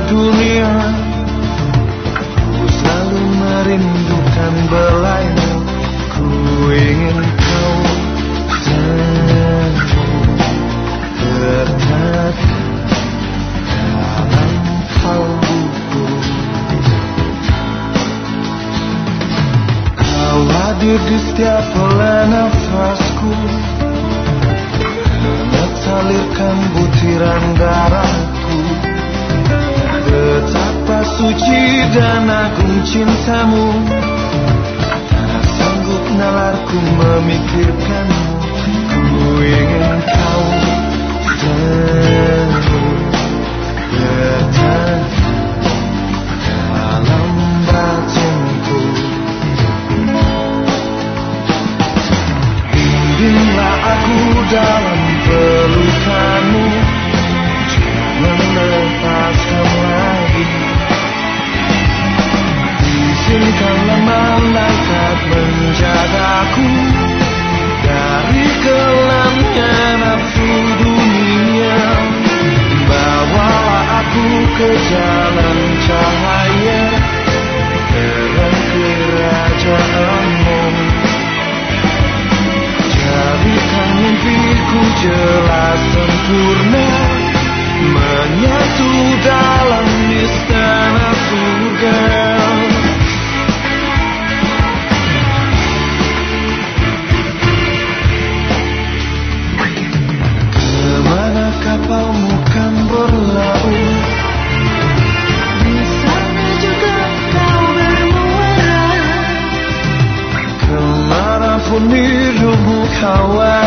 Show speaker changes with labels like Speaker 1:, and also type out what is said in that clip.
Speaker 1: dunia. Ku selalu merindukan belaimu. Ku ingin kau tenang bertahan dalam kalbuku. Kau hadir di setiap helai nafasku, salirkan butiran darahku. Betapa suci dan agung cintamu, tak sanggup nalarku memikirkanmu. Ku ingin kau tenang bertahan dalam batinku. Bimbinglah aku dalam pelukanmu, jangan lepaskan lagi. Izinkanlah malaikat menjagaku dari kelamnya nafsu dunia. Bawalah aku ke jalan cahaya, terang kerajaanmu. Jadikan mimpiku jelas sempurna, menyatu dalam istana surga. Kemana kapalmu kan berlaut, di sana juga kau bermuara. Kemanapun hidupmu kawan,